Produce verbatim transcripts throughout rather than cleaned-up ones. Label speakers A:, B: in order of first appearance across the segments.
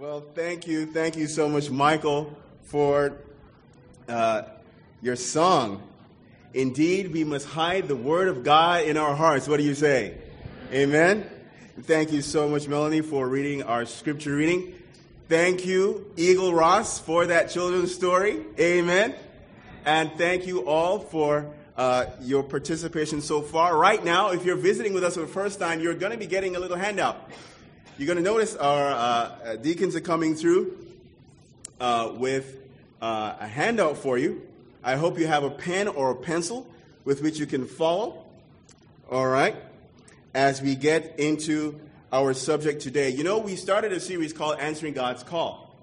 A: Well, thank you. Thank you so much, Michael, for uh, your song. Indeed, we must hide the word of God in our hearts. What do you say? Amen. Thank you so much, Melanie, for reading our scripture reading. Thank you, Eagle Ross, for that children's story. Amen. And thank you all for uh, your participation so far. Right now, if you're visiting with us for the first time, you're going to be getting a little handout. You're going to notice our uh, deacons are coming through uh, with uh, a handout for you. I hope you have a pen or a pencil with which you can follow. All right. As we get into our subject today. You know, we started a series called Answering God's Call.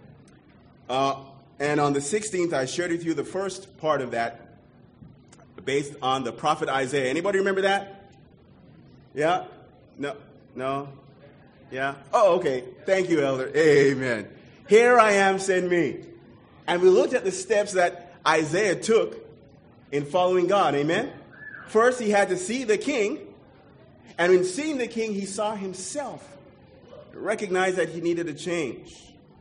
A: Uh, and on the sixteenth, I shared with you the first part of that based on the prophet Isaiah. Anybody remember that? Yeah? No? No? Yeah? Oh, okay. Thank you, Elder. Amen. Here I am, send me. And we looked at the steps that Isaiah took in following God. Amen? First, he had to see the king. And in seeing the king, he saw himself, recognized that he needed a change.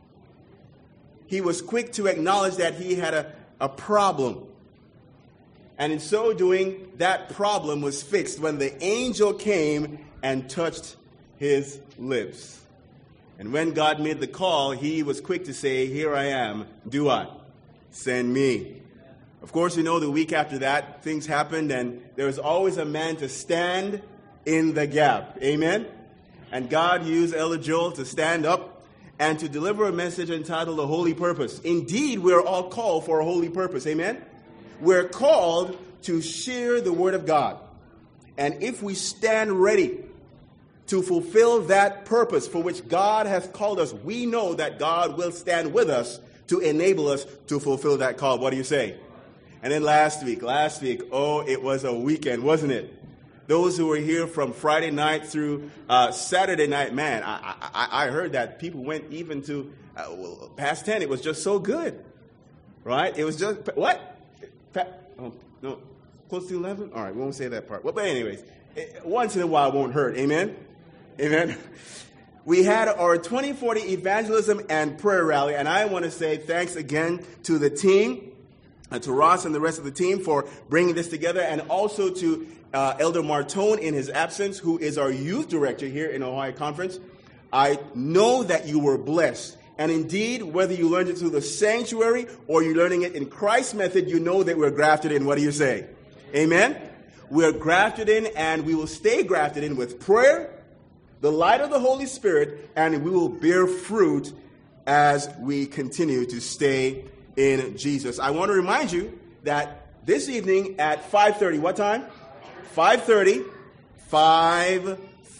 A: He was quick to acknowledge that he had a, a problem. And in so doing, that problem was fixed when the angel came and touched his lips. And when God made the call, he was quick to say, here I am, do I? Send me. Of course, you know, the week after that, things happened, and there was always a man to stand in the gap. Amen? And God used Elder Joel to stand up and to deliver a message entitled The Holy Purpose. Indeed, we're all called for a holy purpose. Amen? We're called to share the Word of God. And if we stand ready to fulfill that purpose for which God has called us, we know that God will stand with us to enable us to fulfill that call. What do you say? And then last week, last week, oh, it was a weekend, wasn't it? Those who were here from Friday night through uh, Saturday night, man, I, I, I heard that people went even to uh, well, past ten. It was just so good, right? It was just, what? Oh, no, close to eleven? All right, we won't say that part. Well, but anyways, it, once in a while won't hurt. Amen? Amen? We had our twenty forty evangelism and prayer rally, and I want to say thanks again to the team, uh, to Ross and the rest of the team for bringing this together, and also to Uh, Elder Martone in his absence, who is our youth director here in Ohio Conference. I know that you were blessed. And indeed, whether you learned it through the sanctuary or you're learning it in Christ's method, you know that we're grafted in. What do you say? Amen? We're grafted in, and we will stay grafted in with prayer, the light of the Holy Spirit, and we will bear fruit as we continue to stay in Jesus. I want to remind you that this evening at five thirty, what time? five thirty, five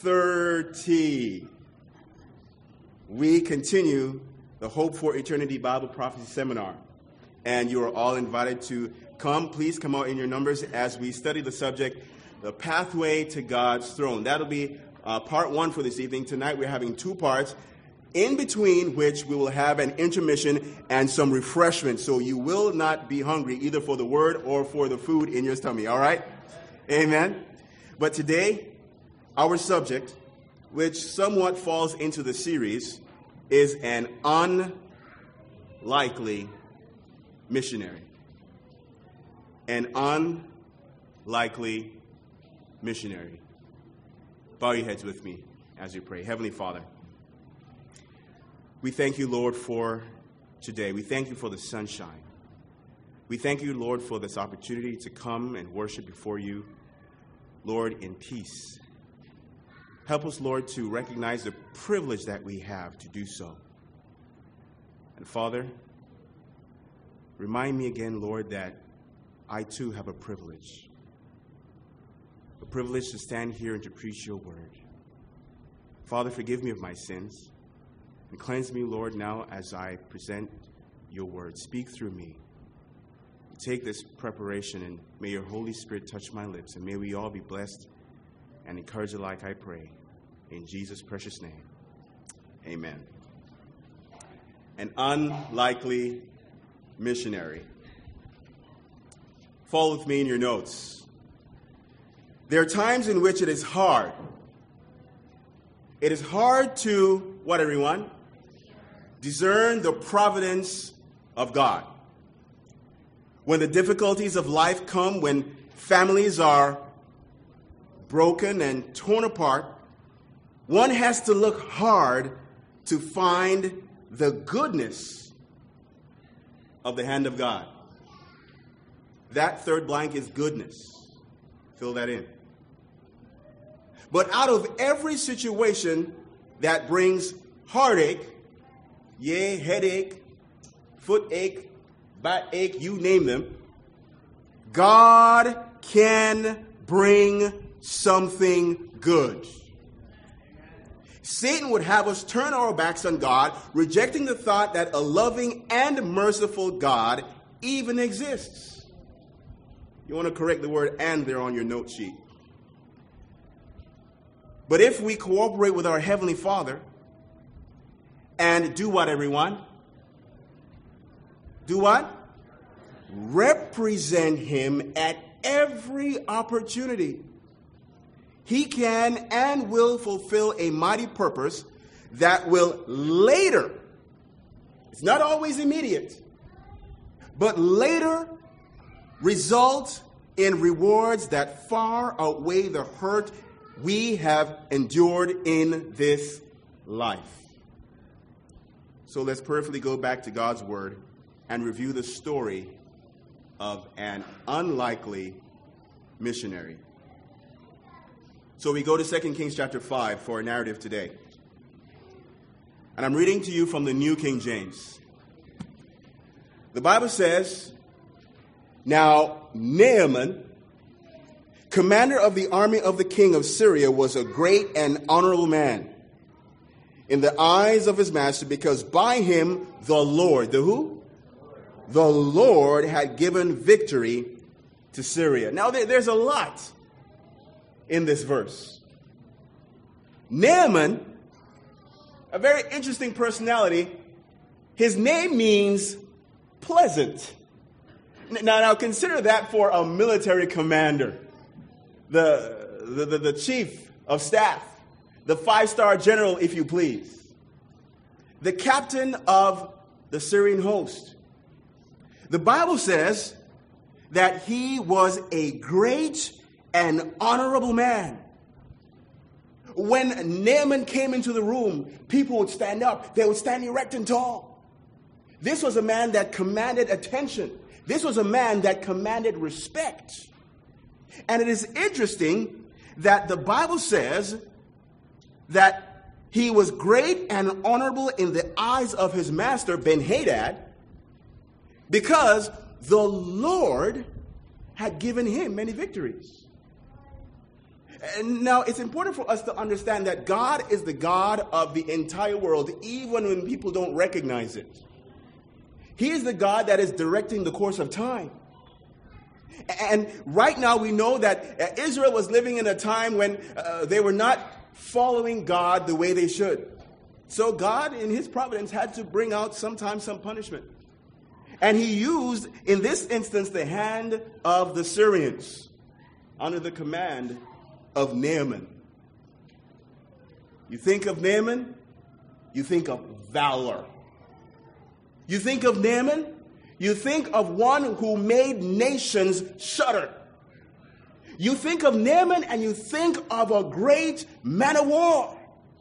A: thirty, we continue the Hope for Eternity Bible Prophecy Seminar. And you are all invited to come. Please come out in your numbers as we study the subject, the pathway to God's throne. That'll be uh, part one for this evening. Tonight we're having two parts, in between which we will have an intermission and some refreshment. So you will not be hungry either for the word or for the food in your stomach. All right? Amen. But today, our subject, which somewhat falls into the series, is an unlikely missionary. An unlikely missionary. Bow your heads with me as you pray. Heavenly Father, we thank you, Lord, for today. We thank you for the sunshine. We thank you, Lord, for this opportunity to come and worship before you, Lord, in peace. Help us, Lord, to recognize the privilege that we have to do so. And Father, remind me again, Lord, that I too have a privilege. A privilege to stand here and to preach your word. Father, forgive me of my sins and cleanse me, Lord, now as I present your word. Speak through me. Take this preparation, and may your Holy Spirit touch my lips, and may we all be blessed and encouraged alike, I pray. In Jesus' precious name, amen. An unlikely missionary. Follow with me in your notes. There are times in which it is hard. It is hard to, what everyone? discern the providence of God. When the difficulties of life come, when families are broken and torn apart, one has to look hard to find the goodness of the hand of God. That third blank is goodness. Fill that in. But out of every situation that brings heartache, yea, headache, footache, backache, you name them, God can bring something good. Satan would have us turn our backs on God, rejecting the thought that a loving and merciful God even exists. You want to correct the word "and" there on your note sheet. But if we cooperate with our Heavenly Father and do what, everyone? Do what? Represent Him at every opportunity, He can and will fulfill a mighty purpose that will later, it's not always immediate, but later result in rewards that far outweigh the hurt we have endured in this life. So let's prayerfully go back to God's Word and review the story of an unlikely missionary. So we go to Second Kings chapter five for our narrative today. And I'm reading to you from the New King James. The Bible says, "Now Naaman, commander of the army of the king of Syria, was a great and honorable man in the eyes of his master, because by him the Lord," the who? The Lord had given victory to Syria. Now there, there's a lot in this verse. Naaman, a very interesting personality. His name means pleasant. Now, now consider that for a military commander, the, the, the, the chief of staff, the five-star general, if you please, the captain of the Syrian host. The Bible says that he was a great and honorable man. When Naaman came into the room, people would stand up. They would stand erect and tall. This was a man that commanded attention. This was a man that commanded respect. And it is interesting that the Bible says that he was great and honorable in the eyes of his master, Ben-Hadad, because the Lord had given him many victories. And now, it's important for us to understand that God is the God of the entire world, even when people don't recognize it. He is the God that is directing the course of time. And right now, we know that Israel was living in a time when uh, they were not following God the way they should. So God, in His providence, had to bring out sometimes some punishment. And He used, in this instance, the hand of the Syrians under the command of Naaman. You think of Naaman, you think of valor. You think of Naaman, you think of one who made nations shudder. You think of Naaman and you think of a great man of war.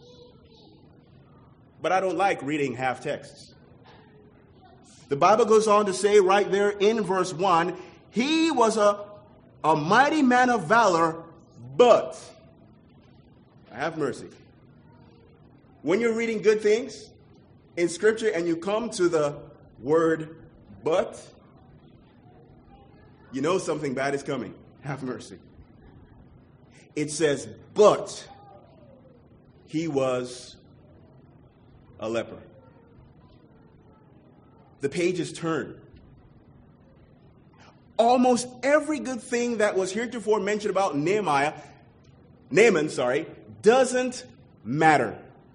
A: But I don't like reading half texts. The Bible goes on to say right there in verse one, he was a, a mighty man of valor, but, have mercy. When you're reading good things in Scripture and you come to the word but, you know something bad is coming. Have mercy. It says, but he was a leper. The pages turn. Almost every good thing that was heretofore mentioned about Nehemiah, Naaman, sorry, doesn't matter.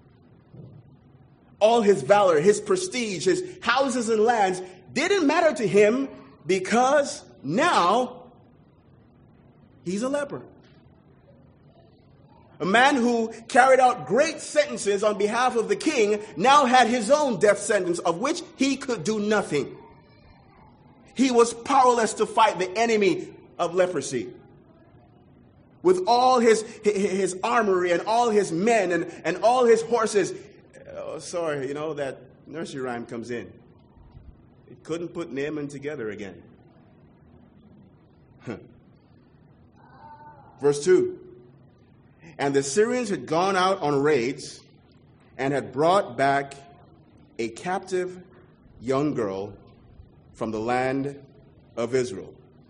A: All his valor, his prestige, his houses and lands didn't matter to him because now he's a leper. a man who carried out great sentences on behalf of the king, now had his own death sentence of which he could do nothing. He was powerless to fight the enemy of leprosy. With all his, his armory and all his men and, and all his horses. Oh, sorry, you know, that nursery rhyme comes in. It couldn't put Naaman together again. Huh. Verse two. And the Syrians had gone out on raids and had brought back a captive young girl from the land of Israel.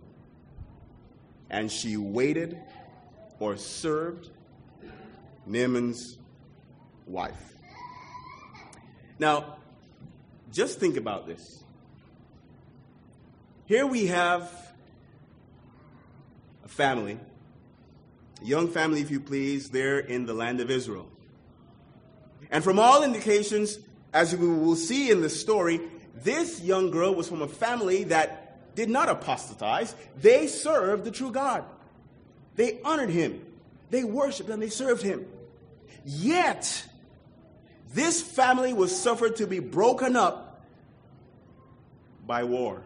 A: And she waited or served Naaman's wife. Now, just think about this. Here we have a family, a young family, if you please, there in the land of Israel. And from all indications, as we will see in the story, this young girl was from a family that did not apostatize. They served the true God. They honored him. They worshiped and they served him. Yet, this family was suffered to be broken up by war.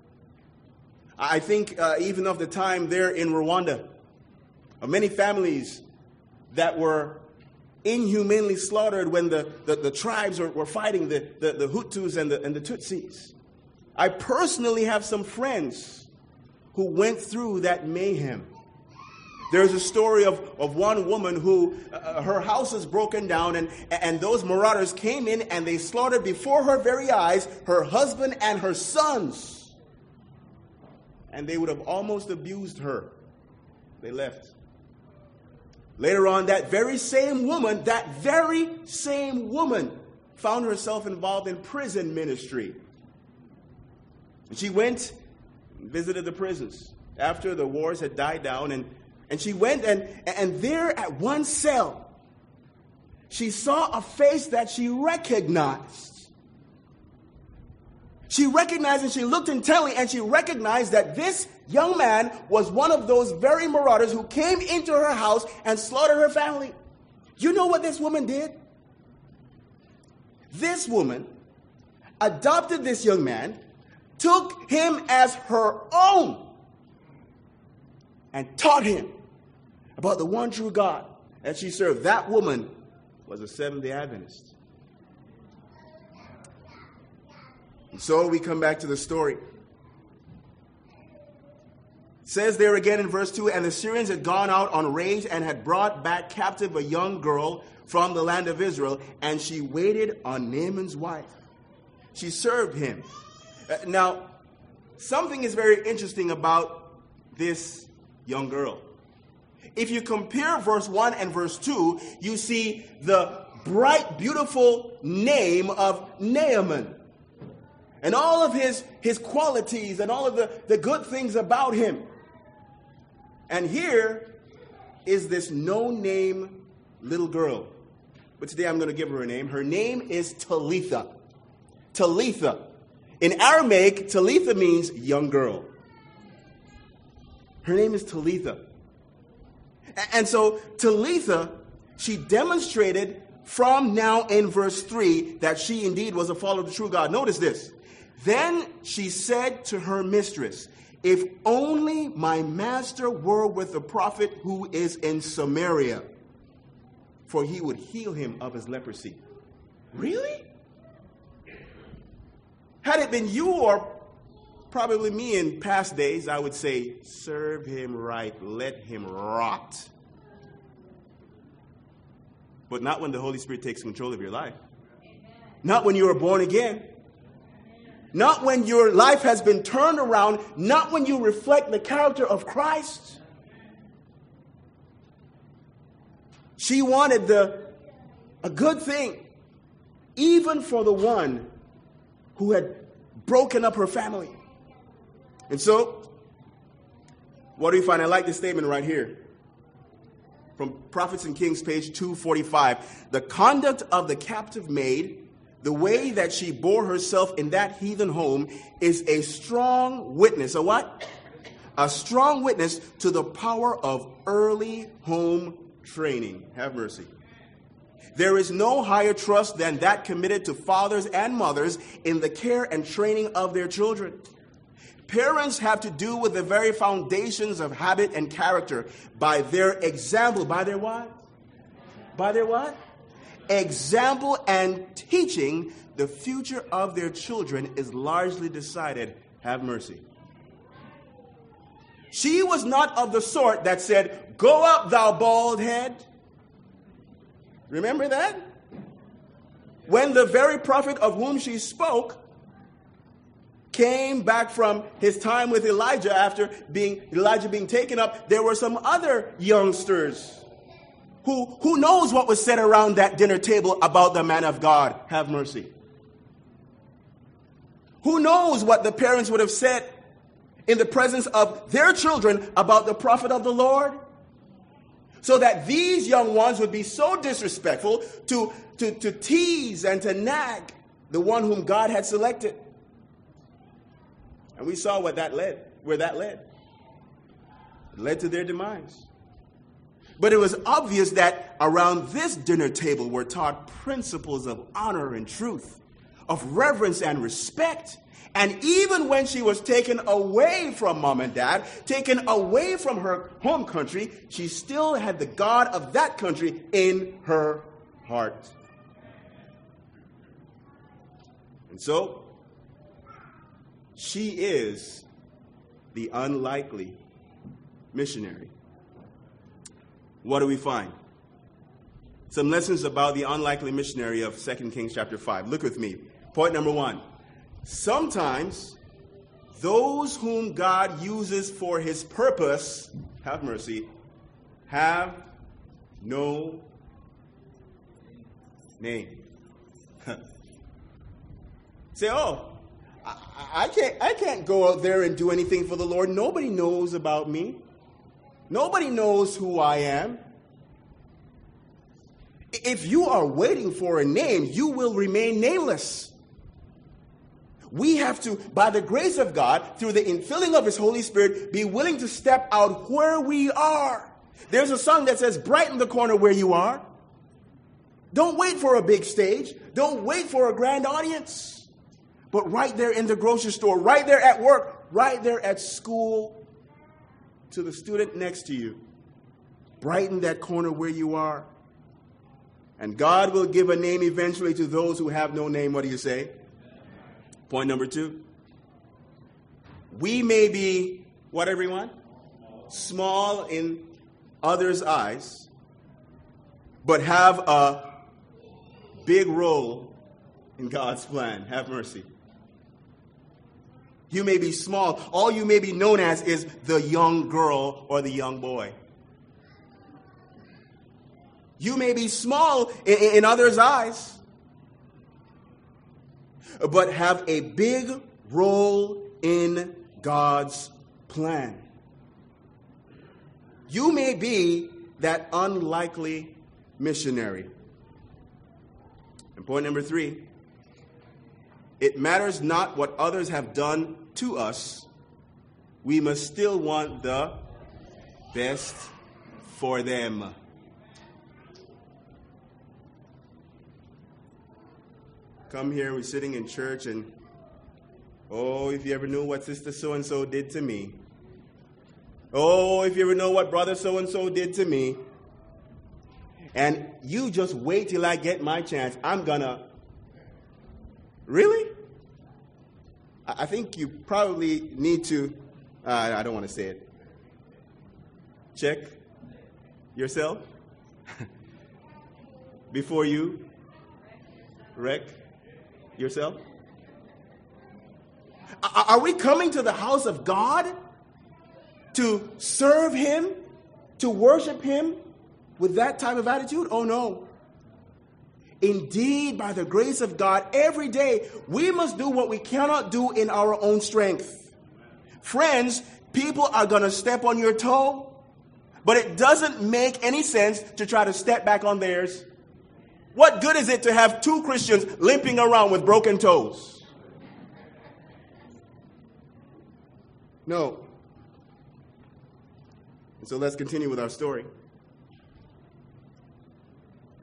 A: I think uh, even of the time there in Rwanda, of many families that were inhumanely slaughtered when the, the, the tribes were, were fighting the, the, the Hutus and the, and the Tutsis. I personally have some friends who went through that mayhem. There's a story of, of one woman who, uh, her house is broken down, and, and those marauders came in and they slaughtered before her very eyes her husband and her sons. And they would have almost abused her. They left. Later on, that very same woman, that very same woman found herself involved in prison ministry. And she went and visited the prisons after the wars had died down, and And she went, and, and there at one cell, she saw a face that she recognized. She recognized and she looked intently, and she recognized that this young man was one of those very marauders who came into her house and slaughtered her family. You know what this woman did? This woman adopted this young man, took him as her own, and taught him about the one true God that she served. That woman was a Seventh-day Adventist. And so we come back to the story. It says there again in verse two, and the Syrians had gone out on raids and had brought back captive a young girl from the land of Israel, and she waited on Naaman's wife. She served him. Uh, now, something is very interesting about this young girl. If you compare verse one and verse two, you see the bright, beautiful name of Naaman. And all of his, his qualities and all of the, the good things about him. And here is this no-name little girl. But today I'm going to give her a name. Her name is Talitha. Talitha. In Aramaic, Talitha means young girl. Her name is Talitha. And so Talitha, she demonstrated from now in verse three that she indeed was a follower of the true God. Notice this. Then she said to her mistress, if only my master were with the prophet who is in Samaria, for he would heal him of his leprosy. Really? Had it been you or probably me in past days, I would say, serve him right, let him rot. But not when the Holy Spirit takes control of your life. Not when you are born again. Not when your life has been turned around. Not when you reflect the character of Christ. She wanted the a good thing, even for the one who had broken up her family. And so, what do you find? I like this statement right here. From Prophets and Kings, page two forty-five. The conduct of the captive maid, the way that she bore herself in that heathen home, is a strong witness. A what? A strong witness to the power of early home training. Have mercy. There is no higher trust than that committed to fathers and mothers in the care and training of their children. Parents have to do with the very foundations of habit and character by their example. By their what? By their what? Example and teaching. The future of their children is largely decided. Have mercy. She was not of the sort that said, "Go up, thou bald head." Remember that? When the very prophet of whom she spoke came back from his time with Elijah after being Elijah being taken up, there were some other youngsters who, who knows what was said around that dinner table about the man of God. Have mercy. Who knows what the parents would have said in the presence of their children about the prophet of the Lord? So that these young ones would be so disrespectful to, to, to tease and to nag the one whom God had selected. And we saw what that led, where that led. It led to their demise. But it was obvious that around this dinner table were taught principles of honor and truth, of reverence and respect. And even when she was taken away from mom and dad, taken away from her home country, she still had the God of that country in her heart. And so, she is the unlikely missionary. What do we find? Some lessons about the unlikely missionary of Second Kings chapter five. Look with me. Point number one. Sometimes those whom God uses for his purpose, have mercy, have no name. Say, oh, I, I can't I can't go out there and do anything for the Lord. Nobody knows about me. Nobody knows who I am. If you are waiting for a name, you will remain nameless. We have to, by the grace of God, through the infilling of his Holy Spirit, be willing to step out where we are. There's a song that says, brighten the corner where you are. Don't wait for a big stage. Don't wait for a grand audience. But right there in the grocery store, right there at work, right there at school, to the student next to you. Brighten that corner where you are. And God will give a name eventually to those who have no name. What do you say? Point number two. We may be, what everyone? Small in others' eyes, but have a big role in God's plan. Have mercy. You may be small. All you may be known as is the young girl or the young boy. You may be small in, in others' eyes, but have a big role in God's plan. You may be that unlikely missionary. And point number three, it matters not what others have done to us. We must still want the best for them. Come here, we're sitting in church, and oh, if you ever knew what sister so-and-so did to me. Oh, if you ever know what brother so-and-so did to me. And you just wait till I get my chance. I'm gonna. Really? I think you probably need to, uh, I don't want to say it. Check yourself before you wreck yourself. Are we coming to the house of God to serve him, to worship him with that type of attitude? Oh no. Indeed, by the grace of God, every day we must do what we cannot do in our own strength. Friends, people are going to step on your toe, but it doesn't make any sense to try to step back on theirs. What good is it to have two Christians limping around with broken toes? No. And so let's continue with our story.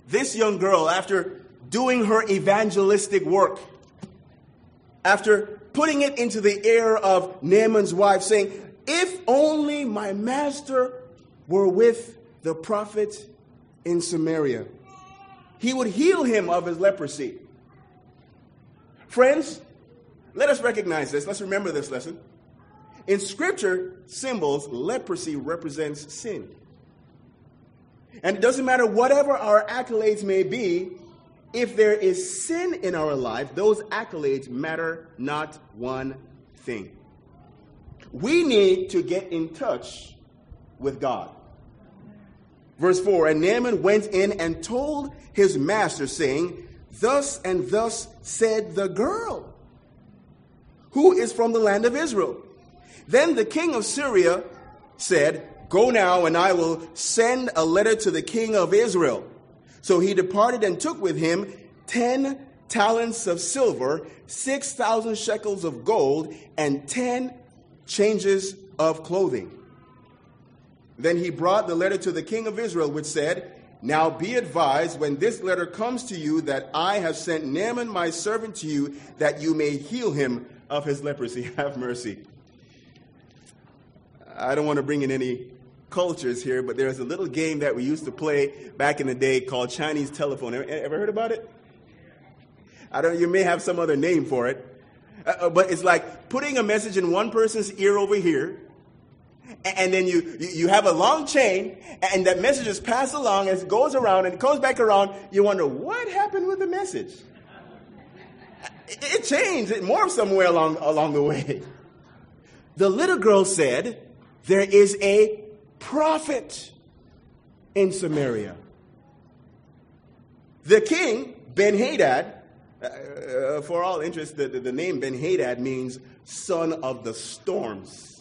A: this young girl, after doing her evangelistic work, after putting it into the ear of Naaman's wife, saying, if only my master were with the prophet in Samaria, he would heal him of his leprosy. Friends, let us recognize this. Let's remember this lesson. In Scripture, symbols, leprosy represents sin. And it doesn't matter whatever our accolades may be, if there is sin in our life, those accolades matter not one thing. We need to get in touch with God. Verse four, and Naaman went in and told his master, saying, thus and thus said the girl, who is from the land of Israel. Then the king of Syria said, go now, and I will send a letter to the king of Israel. So he departed and took with him ten talents of silver, six thousand shekels of gold, and ten changes of clothing. Then he brought the letter to the king of Israel, which said, now be advised when this letter comes to you that I have sent Naaman my servant to you, that you may heal him of his leprosy. Have mercy. I don't want to bring in any cultures here, but there's a little game that we used to play back in the day called Chinese telephone. Ever, ever heard about it? I don't. You may have some other name for it, uh, but it's like putting a message in one person's ear over here, and, and then you, you you have a long chain, and that message is passed along as it goes around and it comes back around. You wonder what happened with the message. It, it changed. It morphed somewhere along along the way. The little girl said, there is a prophet in Samaria. The king, Ben-Hadad, uh, for all interest, the, the, the name Ben-Hadad means son of the storms.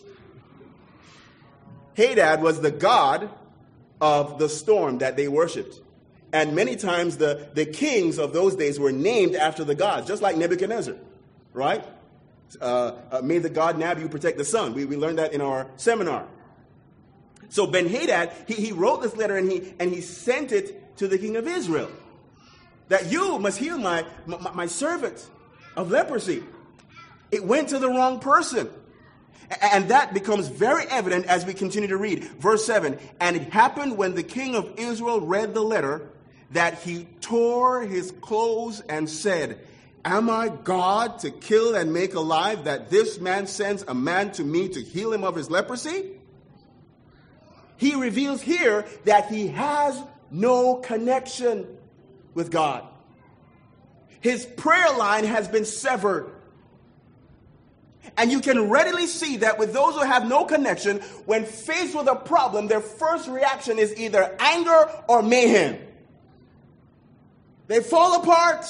A: Hadad was the god of the storm that they worshipped. And many times the, the kings of those days were named after the gods, just like Nebuchadnezzar, right? Uh, uh, may the god Nabu protect the sun. We, we learned that in our seminar. So Ben-Hadad, he, he wrote this letter and he and he sent it to the king of Israel, that you must heal my, my, my servant of leprosy. It went to the wrong person. And that becomes very evident as we continue to read. Verse seven, and it happened when the king of Israel read the letter that he tore his clothes and said, am I God to kill and make alive, that this man sends a man to me to heal him of his leprosy? He reveals here that he has no connection with God. His prayer line has been severed. And you can readily see that with those who have no connection, when faced with a problem, their first reaction is either anger or mayhem. They fall apart.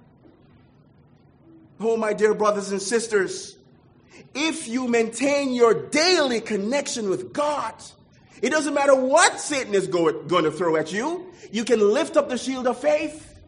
A: Oh, my dear brothers and sisters, if you maintain your daily connection with God, it doesn't matter what Satan is go- going to throw at you, you can lift up the shield of faith.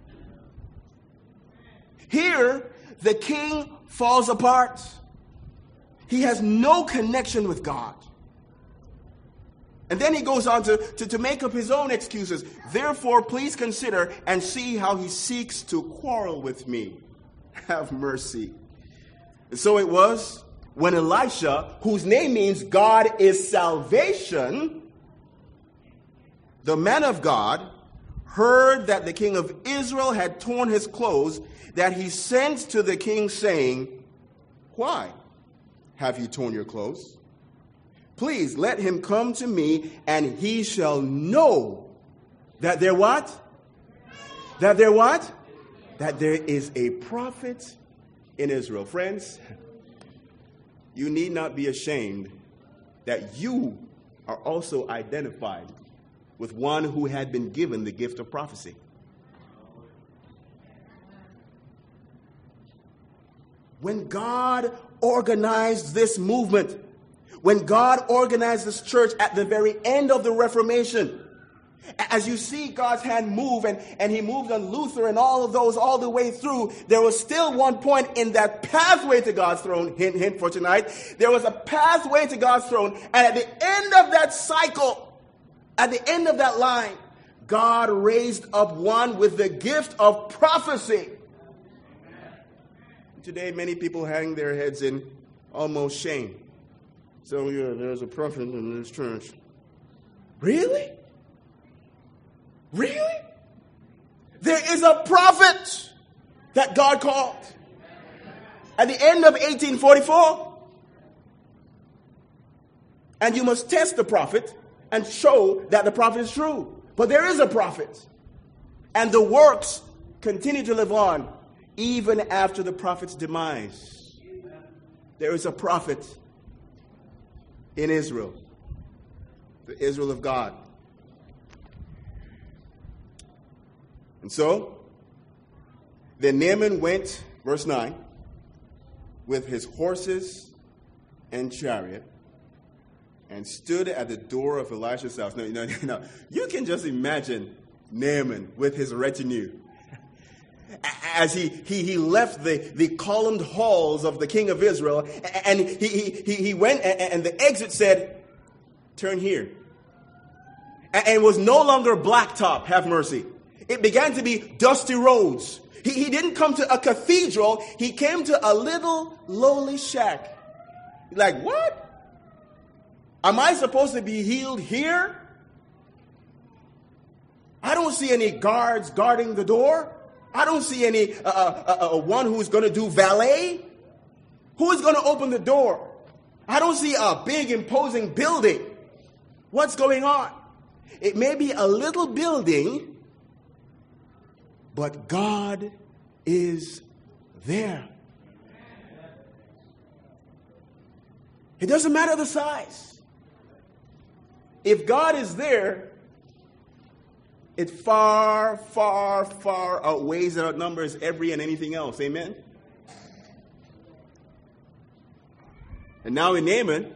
A: Here, the king falls apart. He has no connection with God. And then he goes on to, to, to make up his own excuses. Therefore, please consider and see how he seeks to quarrel with me. Have mercy. And so it was when Elisha, whose name means God is salvation, the man of God, heard that the king of Israel had torn his clothes, that he sent to the king saying, why have you torn your clothes? Please let him come to me, and he shall know that there what? That there what? That there is a prophet in Israel. Friends, you need not be ashamed that you are also identified with one who had been given the gift of prophecy. When God organized this movement, when God organized this church at the very end of the Reformation, as you see God's hand move, and, and he moved on Luther and all of those all the way through, there was still one point in that pathway to God's throne, hint, hint for tonight, there was a pathway to God's throne, and at the end of that cycle, at the end of that line, God raised up one with the gift of prophecy. Today, many people hang their heads in almost shame. So, yeah, there's a prophet in this church. Really? Really? There is a prophet that God called at the end of eighteen forty-four. And you must test the prophet and show that the prophet is true. But there is a prophet. And the works continue to live on even after the prophet's demise. There is a prophet in Israel, the Israel of God. And so, then Naaman went, verse nine, with his horses and chariot, and stood at the door of Elisha's house. No, no, no. You can just imagine Naaman with his retinue. As he, he, he left the, the columned halls of the king of Israel, and he, he, he went, and the exit said, turn here. And it was no longer blacktop, have mercy. It began to be dusty roads. He, he didn't come to a cathedral. He came to a little lowly shack. Like, what? Am I supposed to be healed here? I don't see any guards guarding the door. I don't see any uh, uh, uh, one who's going to do valet. Who is going to open the door? I don't see a big imposing building. What's going on? It may be a little building, but God is there. It doesn't matter the size. If God is there, it far, far, far outweighs and outnumbers every and anything else. Amen? And now in Naaman,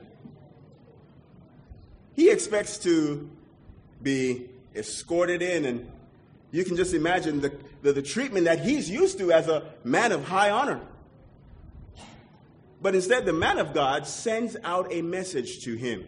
A: he expects to be escorted in, and you can just imagine the, the, the treatment that he's used to as a man of high honor. But instead, the man of God sends out a message to him.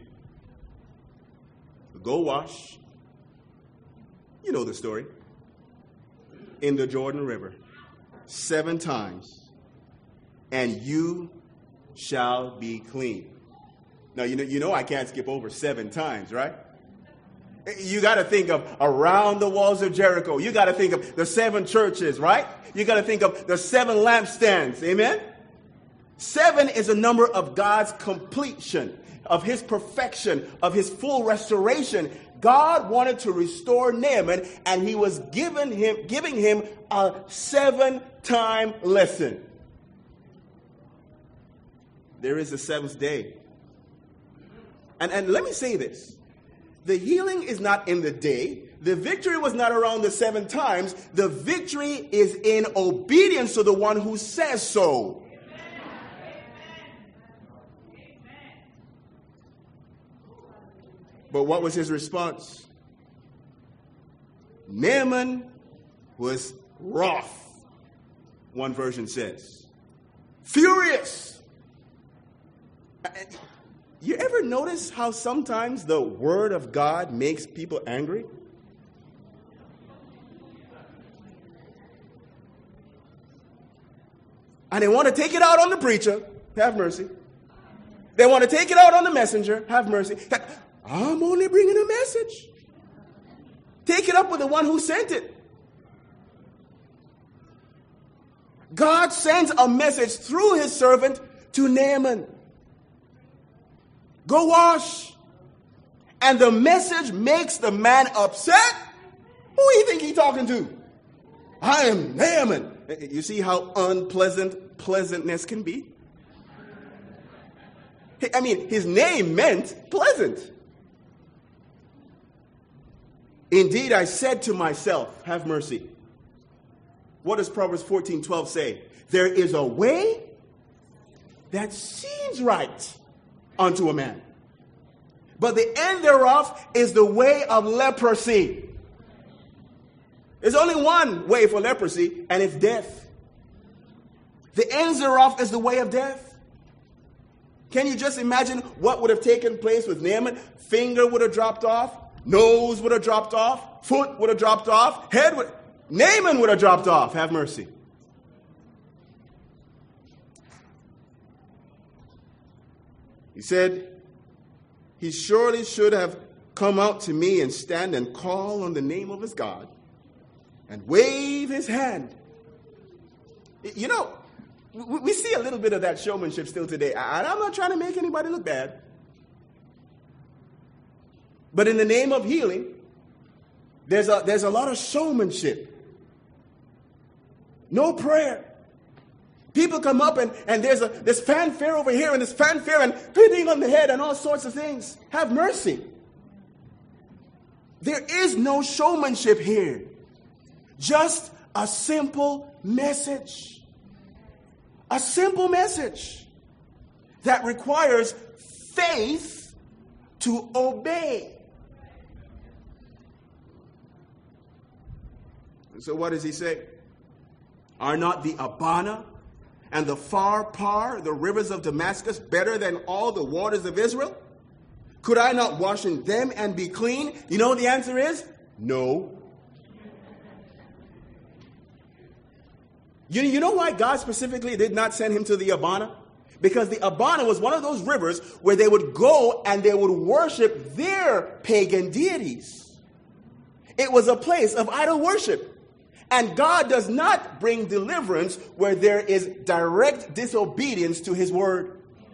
A: Go wash. You know the story. In the Jordan River. Seven times. And you shall be clean. Now, you know, you know I can't skip over seven times, right? You got to think of around the walls of Jericho. You got to think of the seven churches, right? You got to think of the seven lampstands. Amen? Seven is a number of God's completion, of his perfection, of his full restoration. God wanted to restore Naaman, and he was giving him, giving him a seven-time lesson. There is a seventh day. And, and let me say this. The healing is not in the day. The victory was not around the seven times. The victory is in obedience to the one who says so. But what was his response? Naaman was wroth, one version says. Furious. You ever notice how sometimes the word of God makes people angry? And they want to take it out on the preacher. Have mercy. They want to take it out on the messenger. Have mercy. I'm only bringing a message. Take it up with the one who sent it. God sends a message through his servant to Naaman. Go wash. And the message makes the man upset. Who do you think he's talking to? I am Naaman. You see how unpleasant pleasantness can be? I mean, his name meant pleasant. Indeed, I said to myself, have mercy. What does Proverbs fourteen twelve say? There is a way that seems right unto a man, but the end thereof is the way of leprosy. There's only one way for leprosy, and it's death. The end thereof is the way of death. Can you just imagine what would have taken place with Naaman? Finger would have dropped off. Nose would have dropped off. foot would have dropped off, head would, Naaman would have dropped off. Have mercy. He said, he surely should have come out to me and stand and call on the name of his God and wave his hand. You know, we see a little bit of that showmanship still today. And I'm not trying to make anybody look bad. But in the name of healing, there's a, there's a lot of showmanship. No prayer. People come up and, and there's a this fanfare over here and this fanfare and hitting on the head and all sorts of things. Have mercy. There is no showmanship here. Just a simple message. A simple message that requires faith to obey. And so what does he say? Are not the Abana and the Pharpar, the rivers of Damascus, better than all the waters of Israel? Could I not wash in them and be clean? You know what the answer is? No. You, you know why God specifically did not send him to the Abana? Because the Abana was one of those rivers where they would go and they would worship their pagan deities. It was a place of idol worship. And God does not bring deliverance where there is direct disobedience to his word.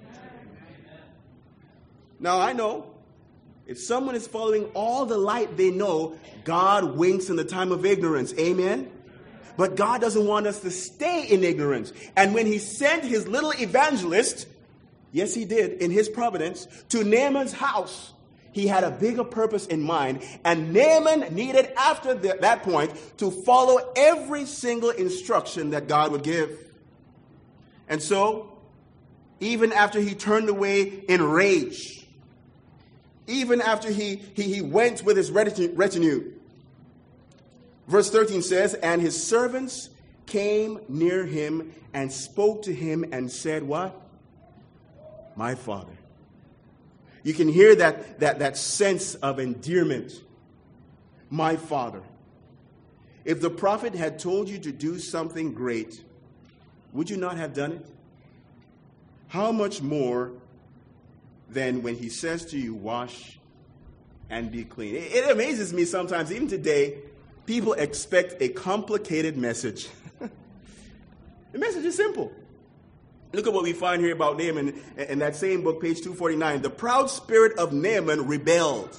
A: Now, I know if someone is following all the light they know, God winks in the time of ignorance. Amen? But God doesn't want us to stay in ignorance. And when he sent his little evangelist, yes, he did, in his providence, to Naaman's house, he had a bigger purpose in mind. And Naaman needed, after the, that point, to follow every single instruction that God would give. And so, even after he turned away in rage, even after he, he, he went with his retinue, verse thirteen says, and his servants came near him and spoke to him and said, what? My father. You can hear that, that, that sense of endearment. My father. If the prophet had told you to do something great, would you not have done it? How much more than when he says to you, wash and be clean? It, it amazes me sometimes, even today, people expect a complicated message. The message is simple. Look at what we find here about Naaman in that same book, page two forty-nine. The proud spirit of Naaman rebelled.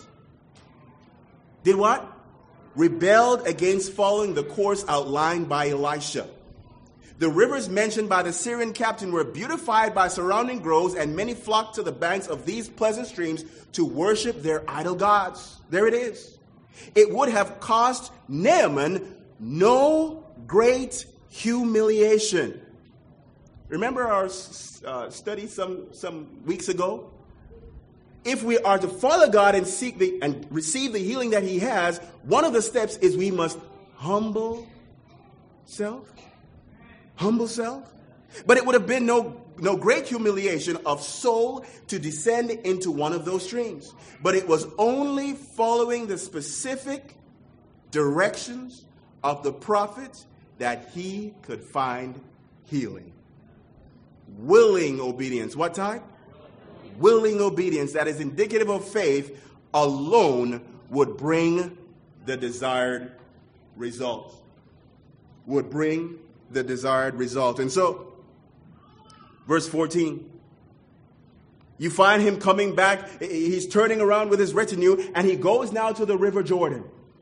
A: Did what? Rebelled against following the course outlined by Elisha. The rivers mentioned by the Syrian captain were beautified by surrounding groves, and many flocked to the banks of these pleasant streams to worship their idol gods. There it is. It would have cost Naaman no great humiliation. Remember our uh, study some, some weeks ago? If we are to follow God and seek the and receive the healing that he has, one of the steps is we must humble self. Humble self. But it would have been no, no great humiliation of soul to descend into one of those streams. But it was only following the specific directions of the prophet that he could find healing. Willing obedience. What type? Willing obedience that is indicative of faith alone would bring the desired result. Would bring the desired result. And so, verse fourteen, you find him coming back. He's turning around with his retinue, and he goes now to the River Jordan.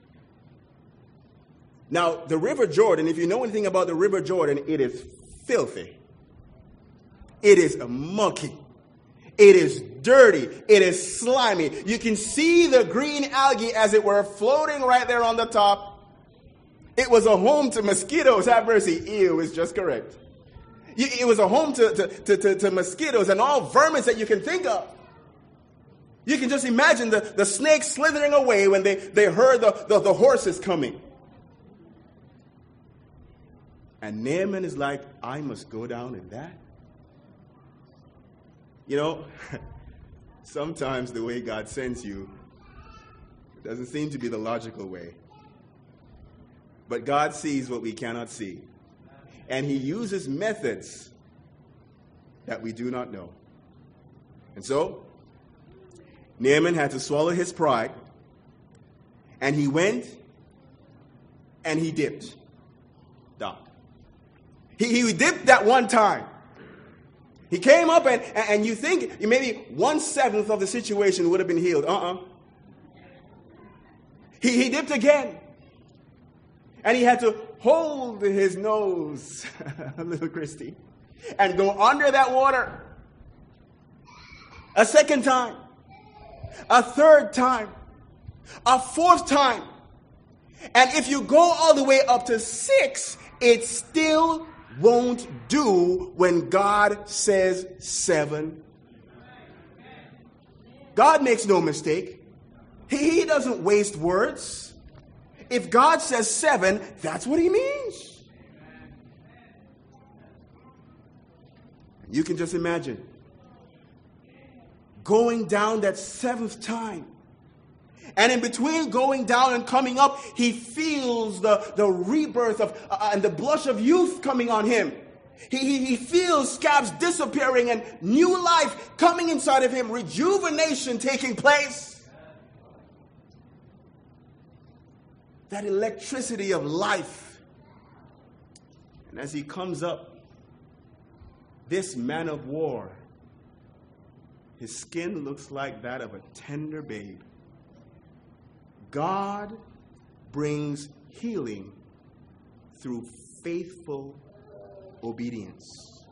A: Now, the River Jordan, if you know anything about the River Jordan, it is filthy. It is mucky. It is dirty. It is slimy. You can see the green algae, as it were, floating right there on the top. It was a home to mosquitoes. Have mercy. Ew is just correct. It was a home to, to, to, to, to mosquitoes and all vermin that you can think of. You can just imagine the, the snakes slithering away when they, they heard the, the, the horses coming. And Naaman is like, I must go down in that. You know, sometimes the way God sends you doesn't seem to be the logical way. But God sees what we cannot see. And he uses methods that we do not know. And so, Naaman had to swallow his pride. And he went and he dipped. Doc. He, he dipped that one time. He came up and, and you think maybe one-seventh of the situation would have been healed. Uh-uh. He, he dipped again. And he had to hold his nose, little Christy, and go under that water. A second time. A third time. A fourth time. And if you go all the way up to six, it still won't do when God says seven. God makes no mistake. He, he doesn't waste words. If God says seven, that's what he means. You can just imagine going down that seventh time. And in between going down and coming up, he feels the, the rebirth of uh, and the blush of youth coming on him. He, he, he feels scabs disappearing and new life coming inside of him, rejuvenation taking place. That electricity of life. And as he comes up, this man of war, his skin looks like that of a tender babe. God brings healing through faithful obedience.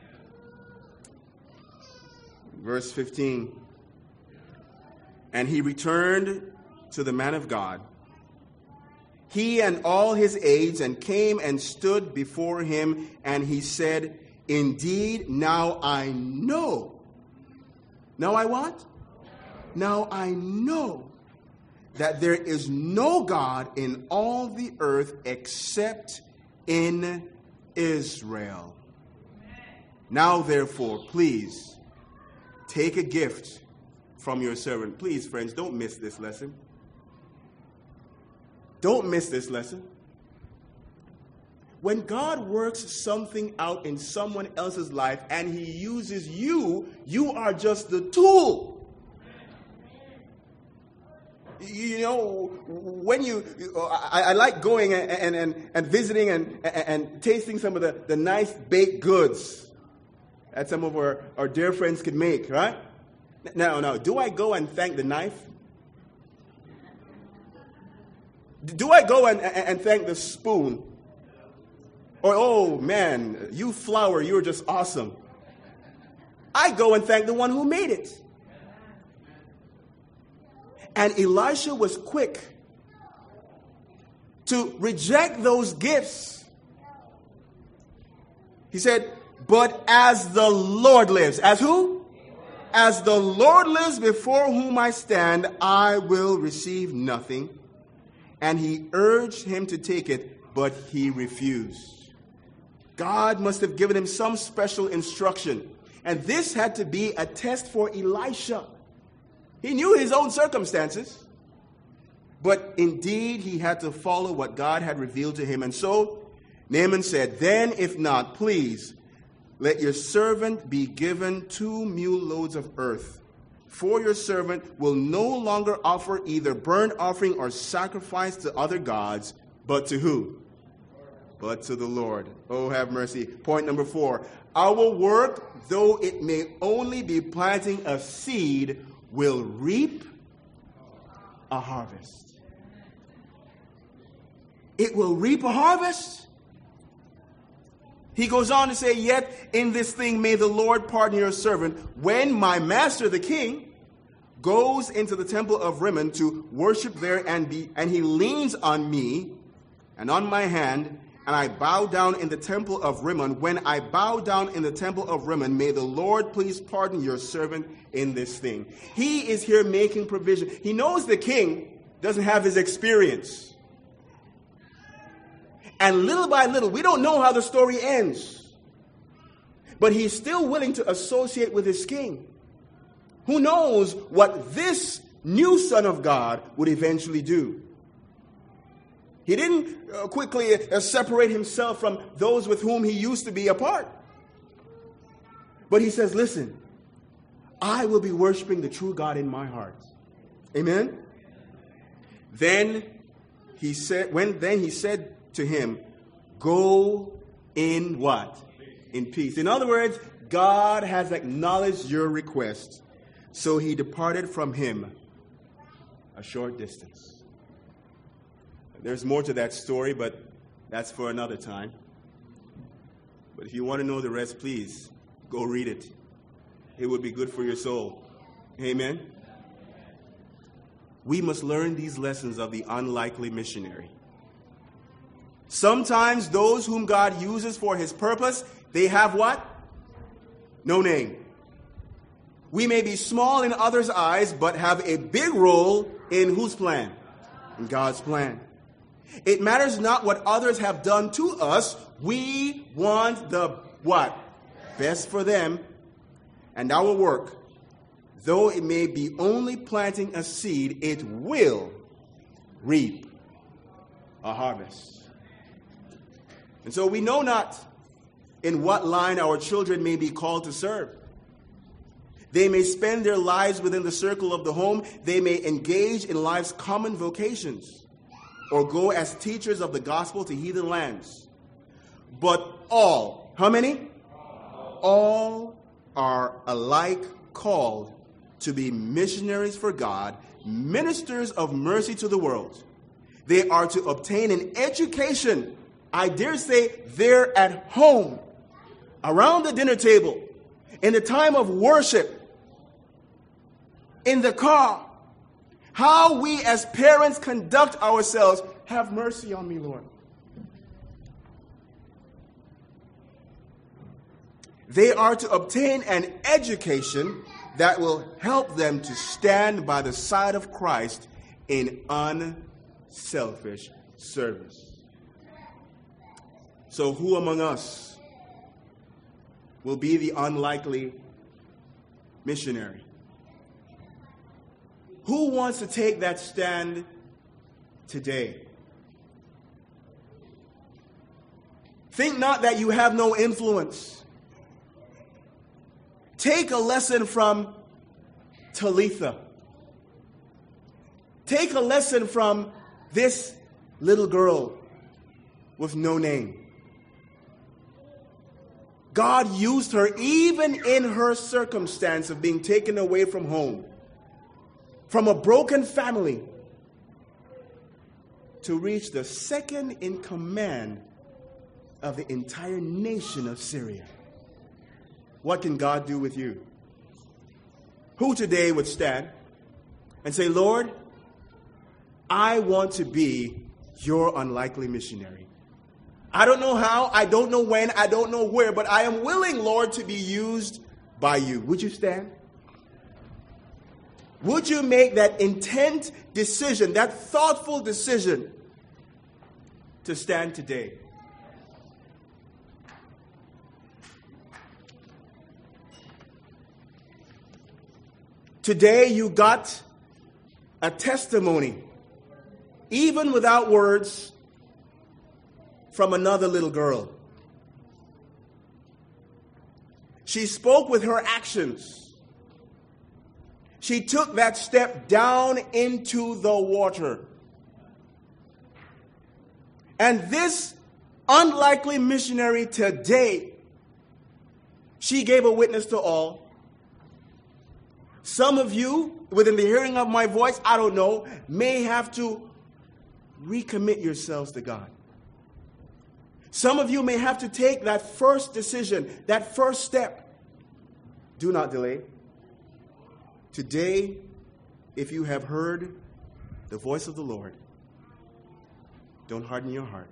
A: Verse fifteen. And he returned to the man of God, he and all his aides, and came and stood before him, and he said, indeed, now I know. Now I what? Now I know that there is no God in all the earth except in Israel. Now, therefore, please take a gift from your servant. Please, friends, don't miss this lesson. Don't miss this lesson. When God works something out in someone else's life and he uses you, you are just the tool. You know, when you, I, I like going and, and, and, and visiting and, and, and tasting some of the, the nice baked goods that some of our, our dear friends can make, right? Now, now, do I go and thank the knife? Do I go and, and thank the spoon? Or, oh man, you flour, you're just awesome. I go and thank the one who made it. And Elisha was quick to reject those gifts. He said, but as the Lord lives. As who? As the Lord lives before whom I stand, I will receive nothing. And he urged him to take it, but he refused. God must have given him some special instruction. And this had to be a test for Elisha. He knew his own circumstances. But indeed, he had to follow what God had revealed to him. And so Naaman said, then if not, please, let your servant be given two mule loads of earth. For your servant will no longer offer either burnt offering or sacrifice to other gods, but to who? But to the Lord. Oh, have mercy. Point number four. Our work, though it may only be planting a seed, will reap a harvest. It will reap a harvest. He goes on to say, yet in this thing may the Lord pardon your servant when my master the king goes into the temple of Rimmon to worship there and be, and he leans on me and on my hand, and I bow down in the temple of Rimmon. When I bow down in the temple of Rimmon, may the Lord please pardon your servant in this thing. He is here making provision. He knows the king doesn't have his experience. And little by little, we don't know how the story ends. But he's still willing to associate with his king. Who knows what this new son of God would eventually do. He didn't uh, quickly uh, separate himself from those with whom he used to be apart. But he says, listen, I will be worshiping the true God in my heart. Amen? Then he said, when then he said to him, go in what? In peace. In other words, God has acknowledged your request. So he departed from him a short distance. There's more to that story, but that's for another time. But if you want to know the rest, please go read it. It would be good for your soul. Amen? We must learn these lessons of the unlikely missionary. Sometimes those whom God uses for his purpose, they have what? No name. We may be small in others' eyes, but have a big role in whose plan? In God's plan. It matters not what others have done to us. We want the what? Best for them. And our work, though it may be only planting a seed, it will reap a harvest. And so we know not in what line our children may be called to serve. They may spend their lives within the circle of the home. They may engage in life's common vocations or go as teachers of the gospel to heathen lands. But all, how many? All are alike called to be missionaries for God, ministers of mercy to the world. They are to obtain an education, I dare say, there at home, around the dinner table, in the time of worship, in the car. How we as parents conduct ourselves. Have mercy on me, Lord. They are to obtain an education that will help them to stand by the side of Christ in unselfish service. So who among us will be the unlikely missionary? Who wants to take that stand today? Think not that you have no influence. Take a lesson from Talitha. Take a lesson from this little girl with no name. God used her even in her circumstance of being taken away from home, from a broken family, to reach the second in command of the entire nation of Syria. What can God do with you? Who today would stand and say, Lord, I want to be your unlikely missionary. I don't know how, I don't know when, I don't know where, but I am willing, Lord, to be used by you. Would you stand? Would you make that intent decision, that thoughtful decision to stand today? Today you got a testimony, even without words, from another little girl. She spoke with her actions. She took that step down into the water. And this unlikely missionary today, she gave a witness to all. Some of you, within the hearing of my voice, I don't know, may have to recommit yourselves to God. Some of you may have to take that first decision, that first step. Do not delay. Today, if you have heard the voice of the Lord, don't harden your heart.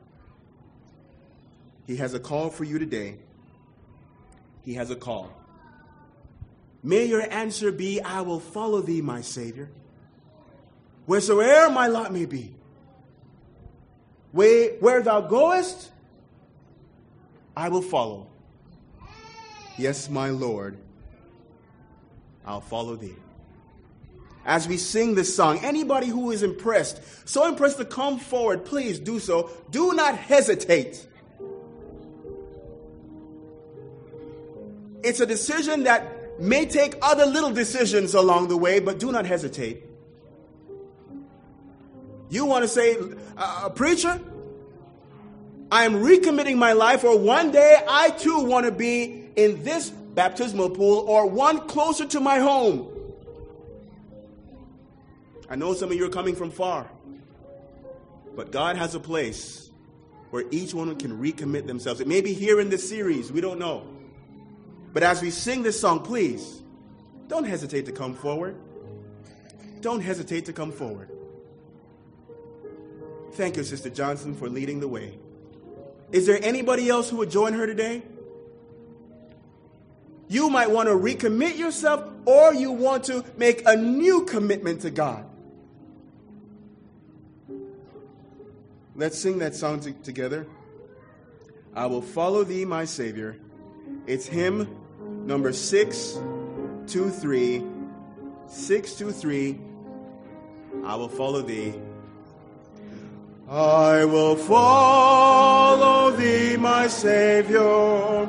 A: He has a call for you today. He has a call. May your answer be, I will follow thee, my Savior, wheresoever my lot may be. Where, where thou goest, I will follow. Yes, my Lord, I'll follow thee. as we sing this song. Anybody who is impressed, so impressed to come forward, please do so. Do not hesitate. It's a decision that may take other little decisions along the way, but do not hesitate. You want to say, uh, preacher, I am recommitting my life, or one day I too want to be in this baptismal pool or one closer to my home. I know some of you are coming from far, but God has a place where each one can recommit themselves. It may be here in this series, we don't know. But as we sing this song, please, don't hesitate to come forward. Don't hesitate to come forward. Thank you, Sister Johnson, for leading the way. Is there anybody else who would join her today? You might want to recommit yourself, or you want to make a new commitment to God. Let's sing that song t- together. I will follow thee, my Savior. It's hymn number six two three. six two three. I will follow thee. I will follow thee, my Savior,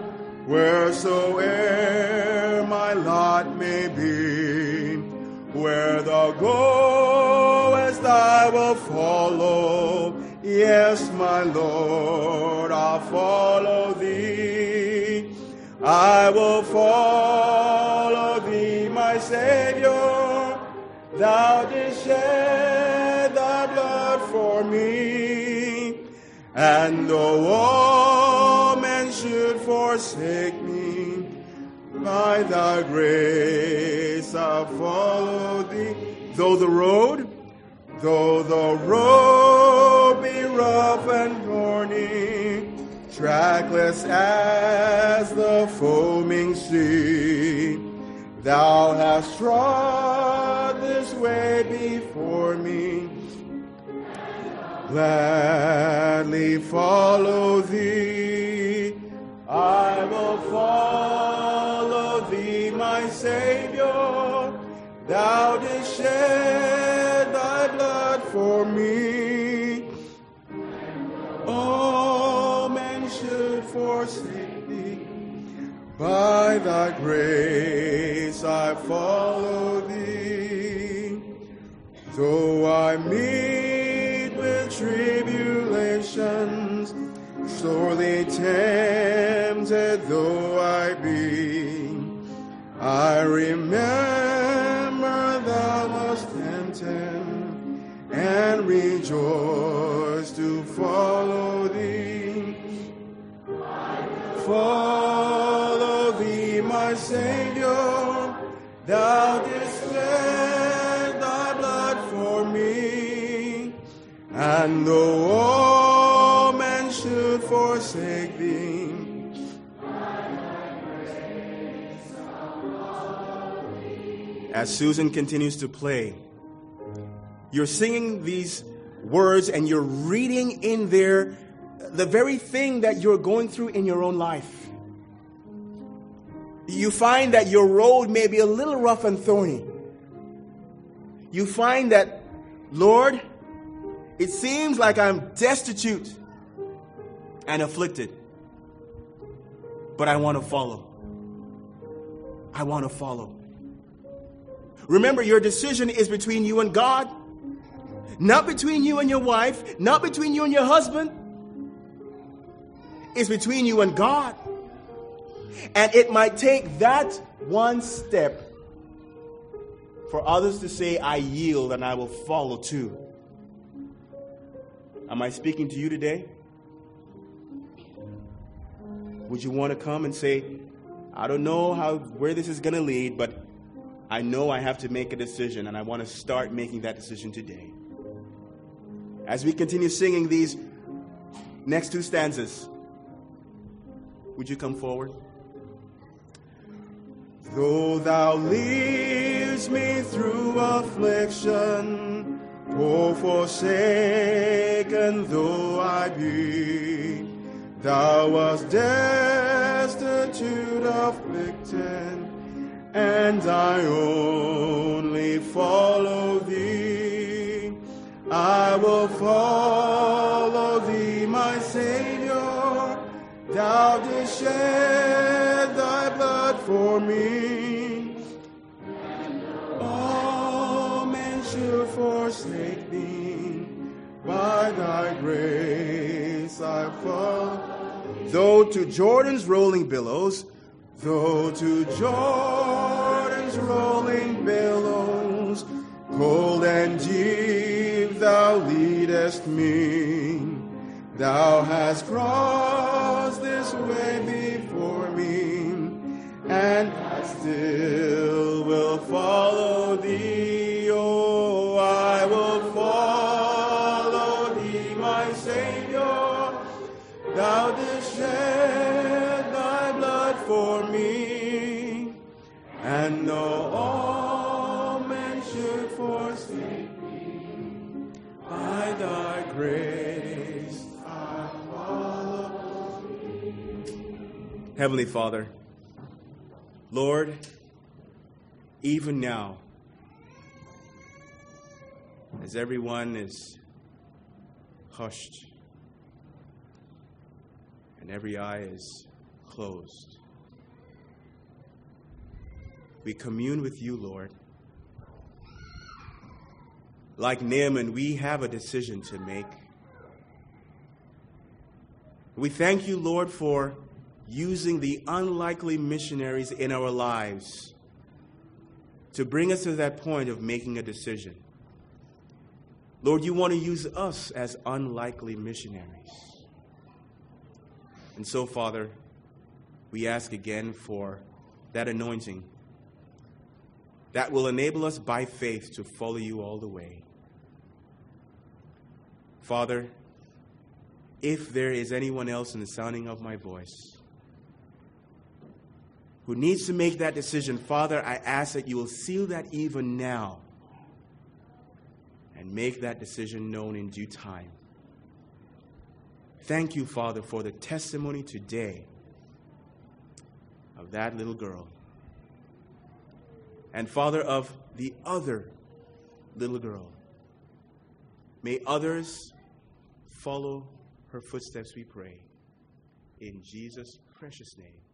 A: wheresoe'er my lot may be. Where thou goest, I will follow. Yes, my Lord, I'll follow thee. I will follow thee, my Savior. Thou didst shed thy blood for me. And though all men should forsake me, by thy grace I'll follow thee. Though the road, though the road be rough and thorny, trackless as the foaming sea, thou hast trod this way before me. Gladly follow thee. I will follow thee, my Savior. Thou didst shed thy blood for me. All men should forsake thee. By thy grace I follow thee. Though I meet with tribulations, sorely tempted though I be, I remember thou wast tempted, and rejoice to follow thee. Follow thee, my Savior. Thou didst shed thy blood for me. And though all men should forsake thee, as Susan continues to play, you're singing these words and you're reading in there the very thing that you're going through in your own life. You find that your road may be a little rough and thorny. You find that, Lord, it seems like I'm destitute and afflicted, but I want to follow. I want to follow. Remember, your decision is between you and God, not between you and your wife, not between you and your husband. It's between you and God. And it might take that one step for others to say, I yield and I will follow too. Am I speaking to you today? Would you want to come and say, I don't know how where this is going to lead, but I know I have to make a decision, and I want to start making that decision today. As we continue singing these next two stanzas, would you come forward? Though thou leadest me through affliction, oh, forsaken though I be, thou wast destitute, afflicted, and I only follow thee. I will follow thee, my Savior. Thou didst shed thy blood for me. All men should forsake thee, by thy grace I fall. Though to Jordan's rolling billows, though to Jordan's rolling billows, cold and deep thou leadest me. Thou hast crossed this way before me, and I still will follow thee. Oh, I will follow thee, my Savior. Thou didst shed thy blood for me, and though all men should forsake thee, by thy grace I follow thee. Heavenly Father, Lord, even now, as everyone is hushed and every eye is closed, we commune with you, Lord. Like Naaman, we have a decision to make. We thank you, Lord, for using the unlikely missionaries in our lives to bring us to that point of making a decision. Lord, you want to use us as unlikely missionaries. And so, Father, we ask again for that anointing that will enable us by faith to follow you all the way. Father, if there is anyone else in the sounding of my voice who needs to make that decision, Father, I ask that you will seal that even now and make that decision known in due time. Thank you, Father, for the testimony today of that little girl. And Father, of the other little girl. May others follow her footsteps, we pray. In Jesus' precious name.